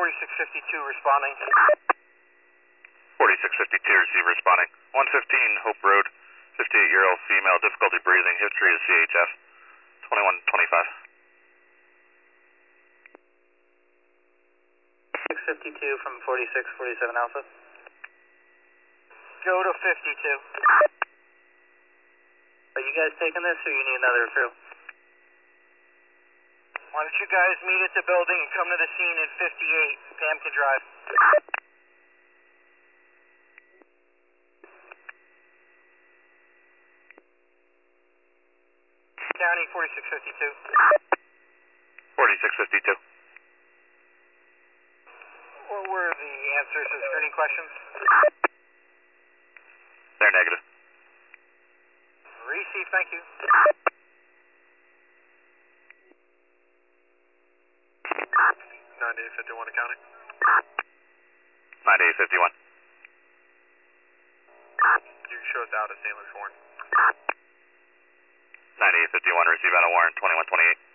4652 responding. 4652, receive responding. 115 Hope Road, 58-year-old female, difficulty breathing, history of CHF, 2125. 652 from 4647 Alpha. Go to 52. Are you guys taking this or you need another crew? Why don't you guys meet at the building and come to the scene in 58. Pam can drive. County 4652. 4652. What were the answers to screening questions? They're negative. Receive, thank you. 9851 accounting. 9851. You can show us out of St. Luke's Warren. 9851, receive out of Warren, 2128.